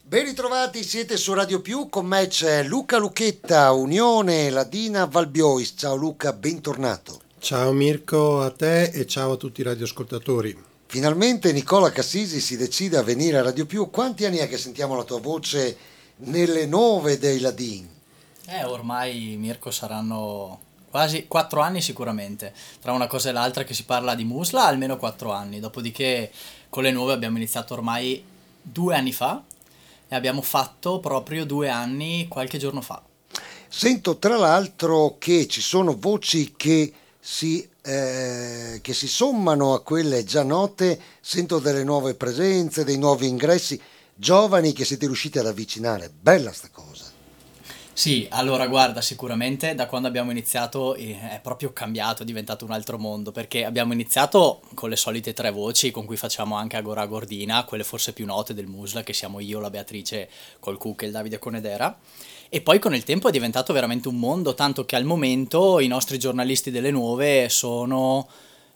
Ben ritrovati, siete su Radio Più, con me c'è Luca Lucchetta, Unione Ladina Valbiois. Ciao Luca, bentornato. Ciao Mirko, a te e ciao a tutti i radioascoltatori. Finalmente Nicola Cassisi si decide a venire a Radio Più. Quanti anni è che sentiamo la tua voce nelle nove dei Ladin? Ormai Mirko saranno quasi 4 anni sicuramente, tra una cosa e l'altra che si parla di Musla, almeno 4 anni, dopodiché con le nuove abbiamo iniziato ormai 2 anni fa e abbiamo fatto proprio 2 anni qualche giorno fa. Sento tra l'altro che ci sono voci che si sommano a quelle già note, sento delle nuove presenze, dei nuovi ingressi, giovani che siete riusciti ad avvicinare. Bella sta cosa. Sì, allora guarda, sicuramente da quando abbiamo iniziato è proprio cambiato, è diventato un altro mondo, perché abbiamo iniziato con le solite tre voci con cui facciamo anche Agora Gordina, quelle forse più note del Musla, che siamo io, la Beatrice col Cook e il Davide Conedera, e poi con il tempo è diventato veramente un mondo, tanto che al momento i nostri giornalisti delle nuove sono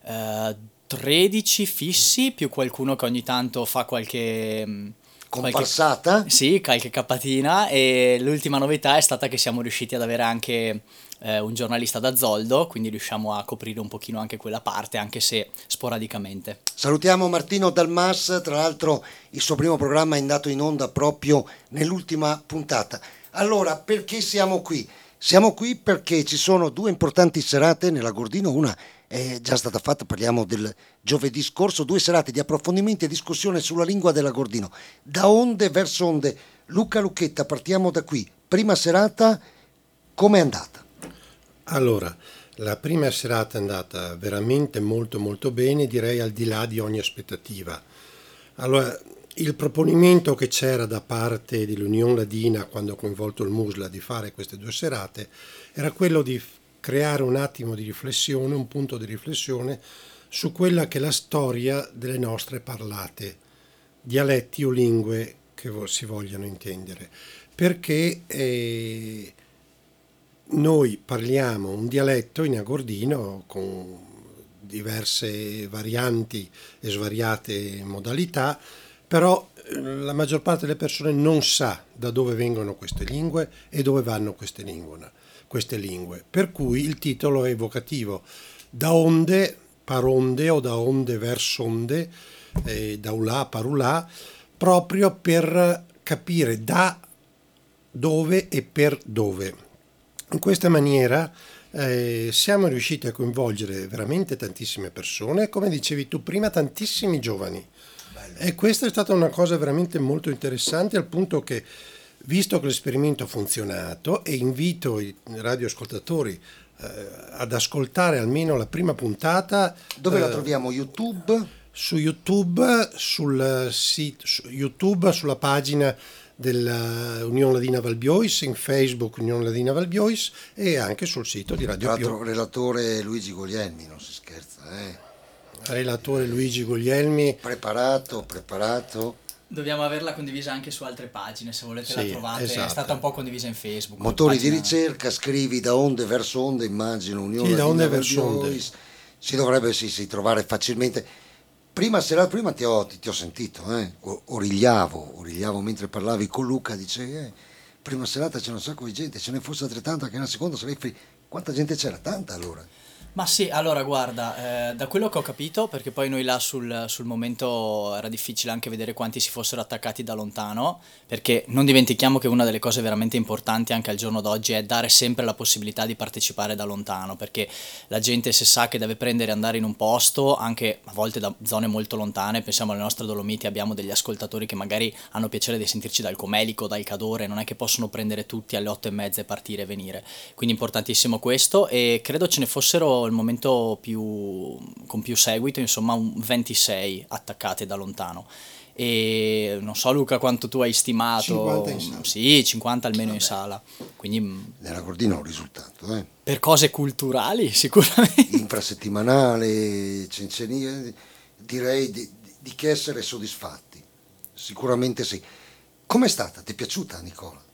13 fissi, più qualcuno che ogni tanto fa Comparsata? sì, qualche cappatina, e l'ultima novità è stata che siamo riusciti ad avere anche un giornalista da Zoldo, quindi riusciamo a coprire un pochino anche quella parte, anche se sporadicamente. Salutiamo Martino Dalmas, tra l'altro il suo primo programma è andato in onda proprio nell'ultima puntata. Allora, perché siamo qui? Siamo qui perché ci sono due importanti serate nella Gordino, una è già stata fatta, parliamo del giovedì scorso, 2 serate di approfondimenti e discussione sulla lingua della Gordino. Da onde verso onde. Luca Lucchetta, partiamo da qui. Prima serata, com'è andata? Allora, la prima serata è andata veramente molto molto bene, direi al di là di ogni aspettativa. Allora, il proponimento che c'era da parte dell'Unione Ladina quando ha coinvolto il Musla di fare queste 2 serate era quello di creare un attimo di riflessione, un punto di riflessione su quella che è la storia delle nostre parlate, dialetti o lingue che si vogliano intendere, perché noi parliamo un dialetto in agordino con diverse varianti e svariate modalità, però la maggior parte delle persone non sa da dove vengono queste lingue e dove vanno queste lingue. Per cui il titolo è evocativo. Da onde, paronde o da onde verso onde, da ulà, parulà, proprio per capire da dove e per dove. In questa maniera siamo riusciti a coinvolgere veramente tantissime persone, come dicevi tu prima, tantissimi giovani. E questa è stata una cosa veramente molto interessante, al punto che, visto che l'esperimento ha funzionato, e invito i radioascoltatori ad ascoltare almeno la prima puntata. Dove la troviamo? YouTube? Su YouTube, YouTube, sulla pagina dell'Unione Ladina Valbiois, in Facebook Unione Ladina Valbiois e anche sul sito di Radio Tra Più. l'altro relatore Luigi Guglielmi, non si scherza, Relatore Luigi Guglielmi. Preparato. Dobbiamo averla condivisa anche su altre pagine, se volete la Sì, trovate, esatto. È stata un po' condivisa in Facebook. Motori pagina- di ricerca, scrivi da onde verso onde, immagino, Unione Sì, da onde Ladina verso onde. Valbiois. Si dovrebbe sì, trovare facilmente. Prima ti ho sentito, origliavo mentre parlavi con Luca, dice prima serata c'è un sacco di gente, ce ne fosse altrettanta che nella seconda sarei quanta gente c'era? Tanta allora. Ma sì, allora guarda, da quello che ho capito, perché poi noi là sul momento era difficile anche vedere quanti si fossero attaccati da lontano, perché non dimentichiamo che una delle cose veramente importanti anche al giorno d'oggi è dare sempre la possibilità di partecipare da lontano, perché la gente se sa che deve prendere e andare in un posto, anche a volte da zone molto lontane, pensiamo alle nostre Dolomiti, abbiamo degli ascoltatori che magari hanno piacere di sentirci dal Comelico, dal Cadore, non è che possono prendere tutti alle 8:30 e partire e venire, quindi importantissimo questo, e credo ce ne fossero il momento con più seguito, insomma un 26 attaccate da lontano, e non so Luca quanto tu hai stimato. 50 in sala. Sì, 50 almeno in Vabbè. sala, quindi Nella Gordina un risultato, per cose culturali sicuramente. infrasettimanale, Cencenia, direi di che essere soddisfatti, sicuramente sì. Com'è stata? Ti è piaciuta Nicola?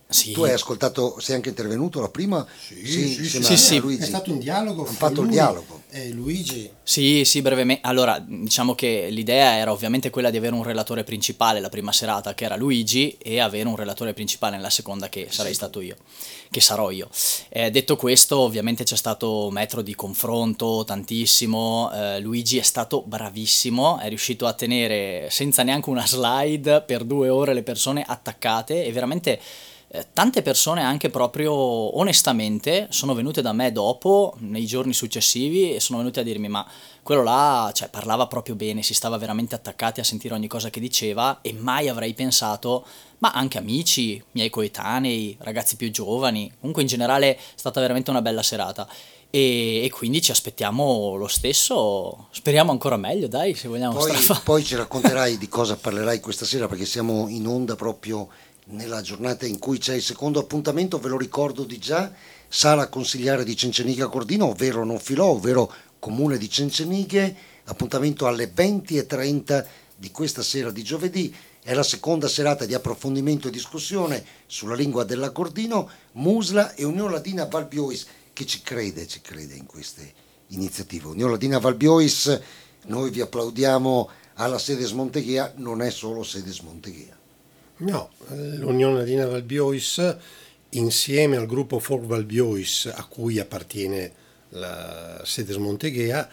Sì. Tu hai ascoltato, sei anche intervenuto la prima? Sì, insieme sì. a Luigi. È stato un dialogo Hanno fra fatto il lui dialogo. e Luigi. Sì, sì, brevemente. Allora, diciamo che l'idea era ovviamente quella di avere un relatore principale la prima serata, che era Luigi, e avere un relatore principale nella seconda, che sarei stato io, che sarò io. Detto questo, ovviamente c'è stato metro di confronto tantissimo. Luigi è stato bravissimo, è riuscito a tenere senza neanche una slide per 2 ore le persone attaccate, e veramente tante persone anche proprio onestamente sono venute da me dopo, nei giorni successivi, e sono venute a dirmi: ma quello là, cioè, parlava proprio bene, si stava veramente attaccati a sentire ogni cosa che diceva, e mai avrei pensato. Ma anche amici, miei coetanei, ragazzi più giovani, comunque in generale è stata veramente una bella serata. E quindi ci aspettiamo lo stesso, speriamo ancora meglio, dai, se vogliamo Poi, strafare. poi ci racconterai di cosa parlerai questa sera, perché siamo in onda proprio nella giornata in cui c'è il secondo appuntamento. Ve lo ricordo di già: Sala Consigliare di Cenceniga Cordino, ovvero Non Filò, ovvero Comune di Cencenighe. Appuntamento alle 20:30 di questa sera di giovedì. È la seconda serata di approfondimento e discussione sulla lingua della Cordino. Musla e Unione Ladina Valbiois, che ci crede in queste iniziative. Unione Ladina Valbiois, noi vi applaudiamo alla sede Smonteghea, non è solo sede Smonteghea. No, l'Unione Ladina Valbiois, insieme al gruppo Folk Valbiois, a cui appartiene la sede Smonteghea,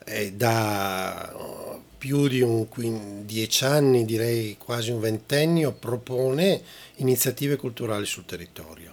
da più di 10 anni, direi quasi un ventennio, propone iniziative culturali sul territorio.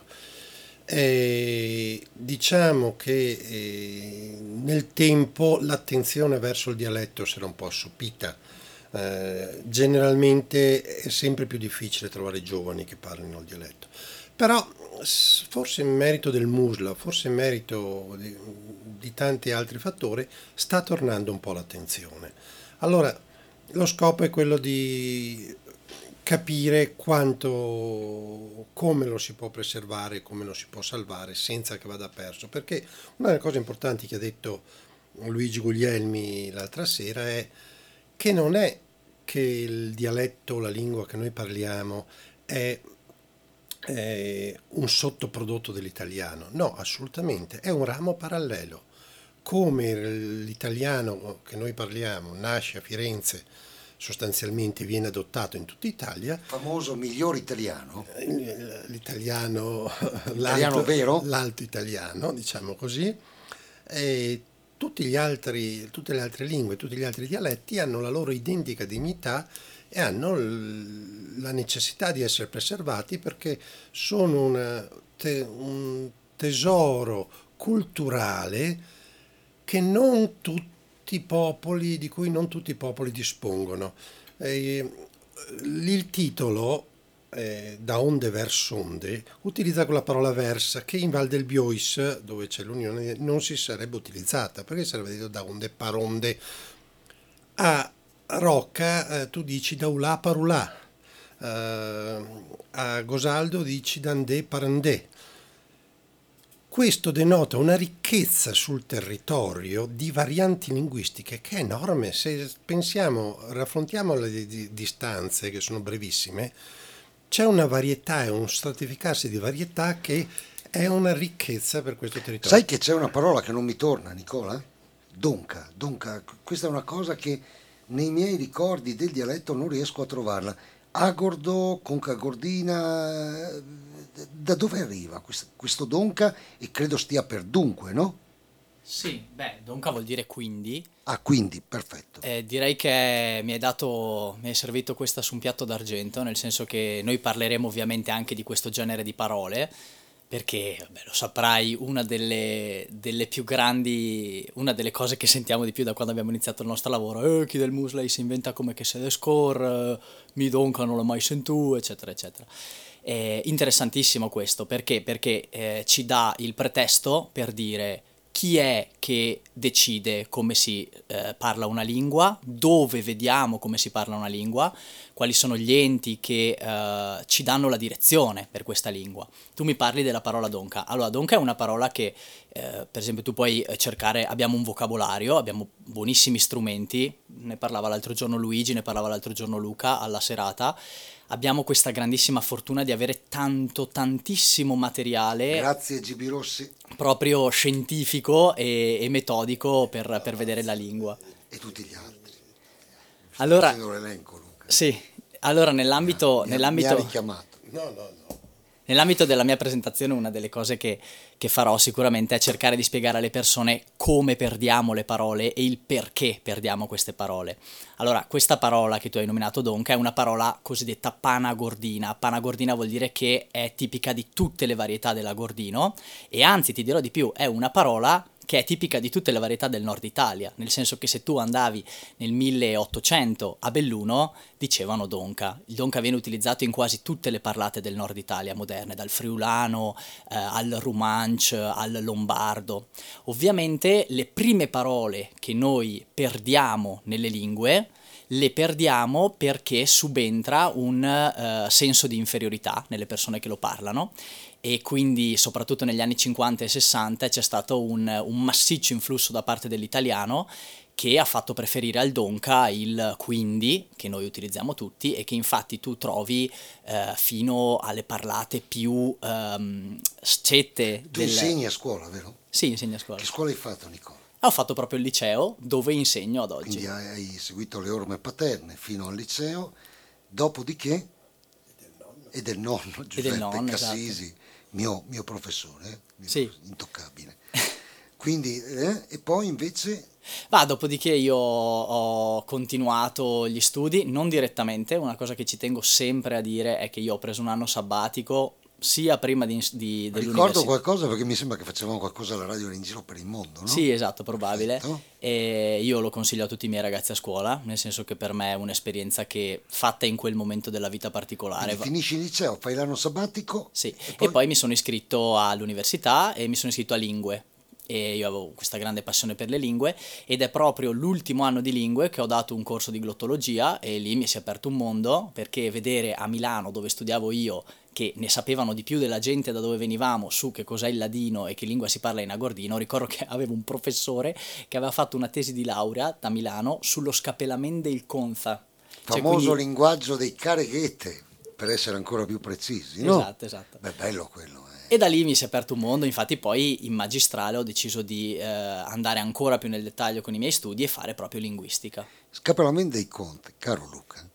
Diciamo che nel tempo l'attenzione verso il dialetto si era un po' assopita. Generalmente è sempre più difficile trovare giovani che parlino il dialetto, però forse in merito del Musla, forse in merito di tanti altri fattori, sta tornando un po' l'attenzione. Allora, lo scopo è quello di capire come lo si può preservare, come lo si può salvare senza che vada perso, perché una delle cose importanti che ha detto Luigi Guglielmi l'altra sera è che non è che il dialetto, la lingua che noi parliamo è un sottoprodotto dell'italiano. No, assolutamente, è un ramo parallelo. Come l'italiano che noi parliamo nasce a Firenze, sostanzialmente viene adottato in tutta Italia. Famoso miglior italiano. L'italiano, Italiano vero? l'alto italiano, diciamo così. E tutte le altre lingue, tutti gli altri dialetti hanno la loro identica dignità e hanno la necessità di essere preservati, perché sono un tesoro culturale che non tutti i popoli, di cui non tutti i popoli dispongono. Il titolo Da onde verso onde utilizza quella parola versa che in Val del Biois, dove c'è l'Unione, non si sarebbe utilizzata, perché sarebbe detto da onde paronde. A Rocca tu dici da ulà parulà, a Gosaldo dici dandè parandè. Questo denota una ricchezza sul territorio di varianti linguistiche che è enorme. Se pensiamo, raffrontiamo le distanze, che sono brevissime, c'è una varietà e un stratificarsi di varietà che è una ricchezza per questo territorio. Sai che c'è una parola che non mi torna, Nicola? Donca. Questa è una cosa che nei miei ricordi del dialetto non riesco a trovarla. Agordo, conca gordina, da dove arriva questo donca? E credo stia per dunque, no? Sì, beh, donca vuol dire quindi. Ah, quindi, perfetto. Direi che mi hai servito questa su un piatto d'argento, nel senso che noi parleremo ovviamente anche di questo genere di parole, perché, vabbè, lo saprai, una delle più grandi, una delle cose che sentiamo di più da quando abbiamo iniziato il nostro lavoro: chi del Musley si inventa come che se ne score, mi donca non l'ho mai sentito, eccetera, eccetera. Interessantissimo questo, perché ci dà il pretesto per dire chi è che decide come si parla una lingua, dove vediamo come si parla una lingua, quali sono gli enti che ci danno la direzione per questa lingua. Tu mi parli della parola donca. Allora, donca è una parola che, per esempio, tu puoi cercare, abbiamo un vocabolario, abbiamo buonissimi strumenti, ne parlava l'altro giorno Luigi, ne parlava l'altro giorno Luca alla serata. abbiamo questa grandissima fortuna di avere tantissimo materiale. Grazie GB Rossi. Proprio scientifico e metodico per vedere la lingua. E tutti gli altri. Allora, facendo l'elenco, Luca. sì, allora nell'ambito Mi ha richiamato. No. Nell'ambito della mia presentazione, una delle cose che farò sicuramente è cercare di spiegare alle persone come perdiamo le parole e il perché perdiamo queste parole. Allora, questa parola che tu hai nominato Donca è una parola cosiddetta panagordina. Panagordina vuol dire che è tipica di tutte le varietà dell'agordino e anzi, ti dirò di più, è una parola che è tipica di tutte le varietà del nord Italia, nel senso che se tu andavi nel 1800 a Belluno dicevano Donca. Il Donca viene utilizzato in quasi tutte le parlate del nord Italia moderne, dal friulano al romanch al lombardo. Ovviamente le prime parole che noi perdiamo nelle lingue le perdiamo perché subentra un senso di inferiorità nelle persone che lo parlano e quindi soprattutto negli anni 50 e 60 c'è stato un massiccio influsso da parte dell'italiano che ha fatto preferire al Donca il quindi, che noi utilizziamo tutti e che infatti tu trovi fino alle parlate più scette. Tu insegni a scuola, vero? Sì, insegno a scuola. Che scuola hai fatto, Nicola? Ho fatto proprio il liceo dove insegno ad oggi. Quindi hai seguito le orme paterne fino al liceo, dopodiché? E del nonno, Giuseppe Cassisi, esatto. mio professore, sì. Intoccabile. Quindi, e poi invece... Dopodiché io ho continuato gli studi, non direttamente, una cosa che ci tengo sempre a dire è che io ho preso un anno sabbatico, sia prima dell'università. Ricordo qualcosa perché mi sembra che facevamo qualcosa alla radio in giro per il mondo, no? Sì, esatto, probabile. Perfetto. E io lo consiglio a tutti i miei ragazzi a scuola, nel senso che per me è un'esperienza che fatta in quel momento della vita particolare. Quindi finisci il liceo, fai l'anno sabbatico. Sì, e poi mi sono iscritto all'università e mi sono iscritto a lingue. E io avevo questa grande passione per le lingue ed è proprio l'ultimo anno di lingue che ho dato un corso di glottologia e lì mi si è aperto un mondo perché vedere a Milano dove studiavo io che ne sapevano di più della gente da dove venivamo su che cos'è il ladino e che lingua si parla in agordino. Ricordo che avevo un professore che aveva fatto una tesi di laurea da Milano sullo scapellamen del conza. Famoso linguaggio dei careghete, per essere ancora più precisi, no? Esatto. Beh, bello quello. E da lì mi si è aperto un mondo, infatti poi in magistrale ho deciso di andare ancora più nel dettaglio con i miei studi e fare proprio linguistica. Scapellamen dei conti, caro Luca,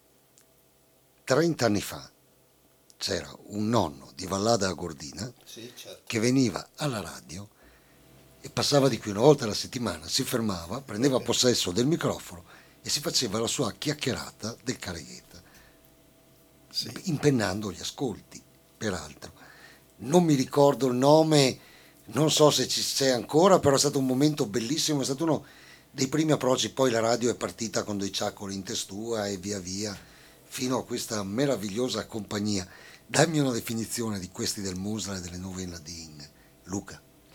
30 anni fa c'era un nonno di Vallada Agordina che veniva alla radio e passava di qui una volta alla settimana, si fermava, prendeva possesso del microfono e si faceva la sua chiacchierata del caregheta, impennando gli ascolti, peraltro. Non mi ricordo il nome, non so se ci sei ancora, però è stato un momento bellissimo, è stato uno dei primi approcci. Poi la radio è partita con dei ciaccoli in testua e via via, fino a questa meravigliosa compagnia. Dammi una definizione di questi del Musla e delle Nuove Nadine, Luca.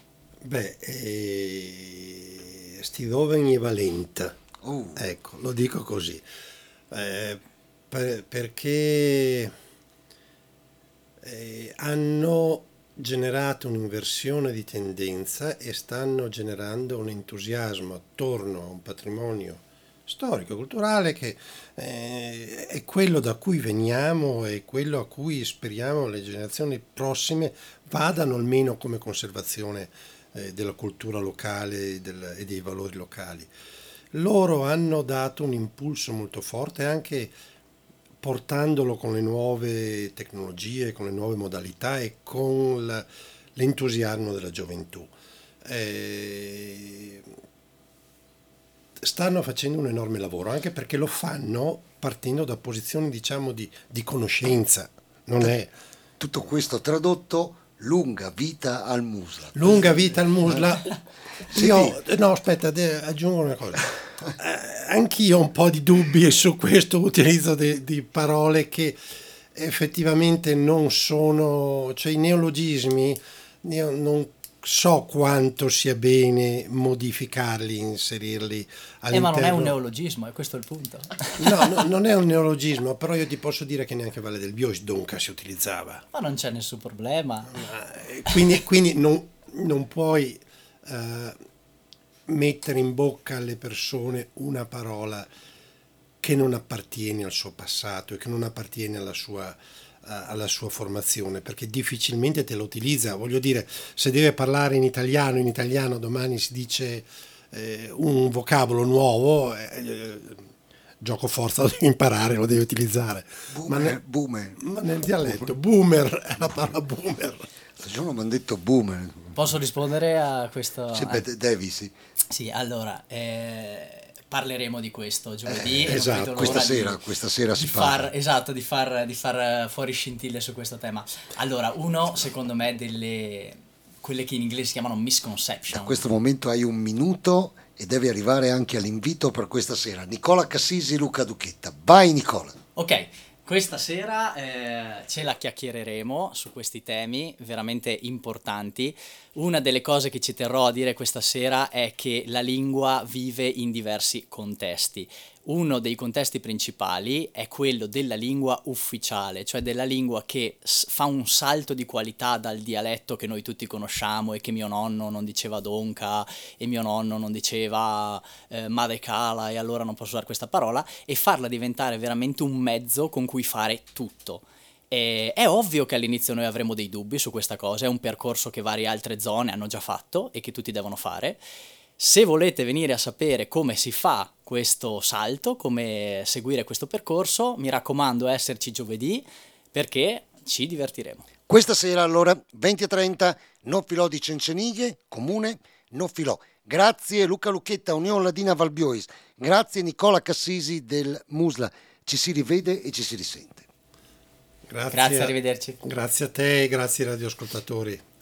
Stidoven e Valenta, ecco, lo dico così, perché... hanno generato un'inversione di tendenza e stanno generando un entusiasmo attorno a un patrimonio storico e culturale che è quello da cui veniamo e quello a cui speriamo le generazioni prossime vadano almeno come conservazione della cultura locale e dei valori locali. Loro hanno dato un impulso molto forte anche portandolo con le nuove tecnologie, con le nuove modalità e con l'entusiasmo della gioventù. Stanno facendo un enorme lavoro, anche perché lo fanno partendo da posizioni, diciamo, di conoscenza. Non è... Tutto questo tradotto, lunga vita al Musla. Lunga vita al Musla. No, aspetta, aggiungo una cosa. Anch'io ho un po' di dubbi su questo utilizzo di parole che effettivamente non sono, cioè i neologismi, io non so quanto sia bene modificarli, inserirli all'interno. Ma non è un neologismo, è questo il punto. No, non è un neologismo, però io ti posso dire che neanche Valle del Bio Donca si utilizzava. Ma non c'è nessun problema. Quindi non puoi mettere in bocca alle persone una parola che non appartiene al suo passato e che non appartiene alla sua formazione, perché difficilmente te lo utilizza. Voglio dire, se deve parlare in italiano domani si dice un vocabolo nuovo, gioco forza lo deve imparare, lo deve utilizzare. Boomer. Ma nel dialetto boomer è la parola boomer. Questo giorno mi hanno detto boomer. Posso rispondere a questo? Devi, sì. Sì, allora, parleremo di questo giovedì. E esatto, non vedo l'ora questa sera si parla. Esatto, di far fuori scintille su questo tema. Allora, secondo me, quelle che in inglese si chiamano misconception. Da questo momento hai 1 minuto e devi arrivare anche all'invito per questa sera. Nicola Cassisi e Luca Duchetta. Vai Nicola. Ok, questa sera ce la chiacchiereremo su questi temi veramente importanti. Una delle cose che ci terrò a dire questa sera è che la lingua vive in diversi contesti. Uno dei contesti principali è quello della lingua ufficiale, cioè della lingua che fa un salto di qualità dal dialetto che noi tutti conosciamo e che mio nonno non diceva donca e mio nonno non diceva madecala e allora non posso usare questa parola, e farla diventare veramente un mezzo con cui fare tutto. È ovvio che all'inizio noi avremo dei dubbi su questa cosa, è un percorso che varie altre zone hanno già fatto e che tutti devono fare. Se volete venire a sapere come si fa questo salto, come seguire questo percorso, mi raccomando, esserci giovedì perché ci divertiremo. Questa sera allora 20:30 No Filò di Cencenighe, Comune No Filò. Grazie Luca Lucchetta, Unione Ladina Valbiois. Grazie Nicola Cassisi del Musla. Ci si rivede e ci si risente. Grazie, arrivederci. Grazie a te e grazie ai radioascoltatori.